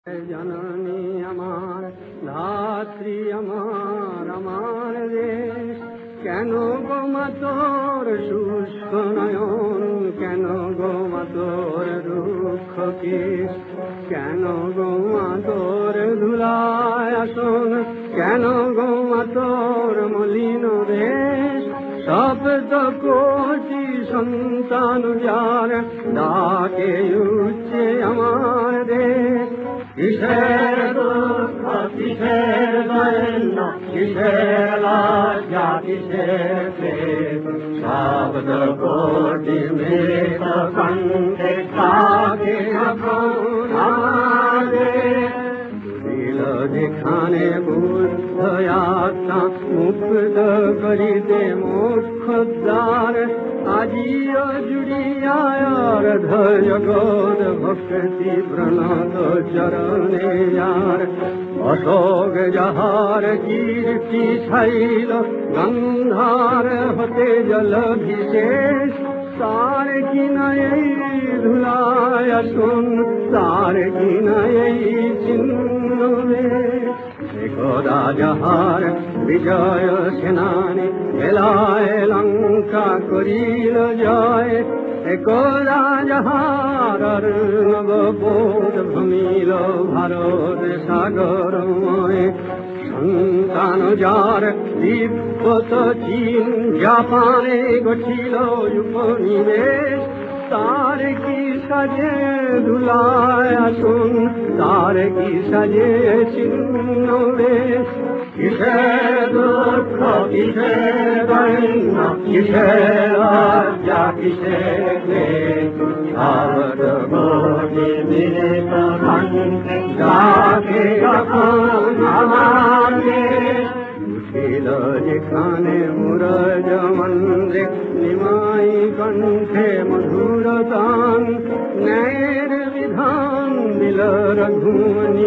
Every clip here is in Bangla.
জননী আমার, ধাত্রী আমার, আমার দেশ, কেন গো মা তোর শুষ্ক নয়ন, কেন গো মা তোর দুঃখ কেশ, কেন গো মা তোর ধুলায় আসন, কেন গো মা তোর মলিন দেশ, শব্দ কোটি সন্তান যার ডাকে উঠছে আমার দেশ। কিসের দুঃখ, কিসের দৈন্য, কিসের লজ্জা, কিসের প্রেম, শব্দ কোটি মৃত কণ্ঠে ডাকে আমাদের। যেখানে বুদ্ধ আত্মা মুক্ত করিতে মোক্ষদ্বার, আজিও জুড়িয়ার জগৎ ভক্তি প্রণত চরণে যার, অশোক যাহার কীর্তি ছাইল গন্ধার হতে জল বিশেষ, তার কি নয় ধুলায় আসুন, তার কি নয় চিহ্ন একদা যাহার বিজয় সেনানী এলায় লঙ্কা করিল জয়, একদা যাহার নববোধ ভূমিল ভারত সাগরময়, সন্তান যার তিব্বত চীন জাপানে গঠিল উপনিবেশ, তার কি সাজে ধুলায় আসুন, তার কি সাজে চিহ্ন বেশ। কিসের দুঃখ, কিসের দৈন্য, কিসের লজ্জা, কিসের ক্লেশ, শব্দ কোটি মৃত কণ্ঠে ডাকে যখন আমাদের। উঠিল যেখানে মুরজ মন্দ্রে নিমাই কণ্ঠে মধুর তান, ন্যায়ের বিধান দিল রঘুমণি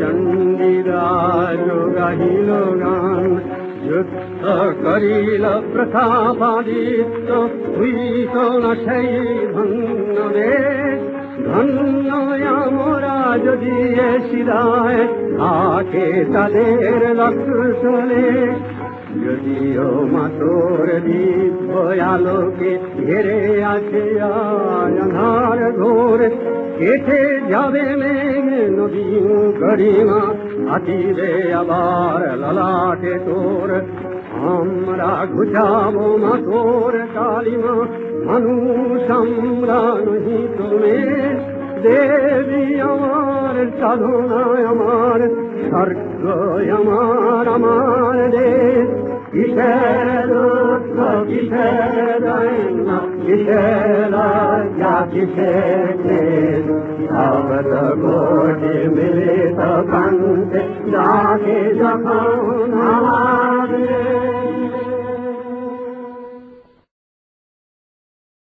চণ্ডীরাজ গাহিল গান, যুদ্ধ করিল প্রতাপাদিত্য হইত না সেই ধন্য দেশ, ধন্য আমরা যদি শিরায় থাকে তাদের লক্ষণে। যদিও মা তোর দিব্য আলোকে ঘেরে আছে আধার ঘোর, কেটে যাবে মেঘ নদী গরিমা, আসিবে আবার ললাটে তোর, আমরা ঘুচাবো মা তোর কালিমা, মানুষ আমরা নহি তুমি। দেবী আমার, সাধনায় আমার, স্বর্গ আমার, আমার দেশ। কিসের দুঃখ, কিসের দৈন্য, কিসের লজ্জা, কিসের ক্লেশ, শব্দ কোটি মৃত কণ্ঠে ডাকে যখন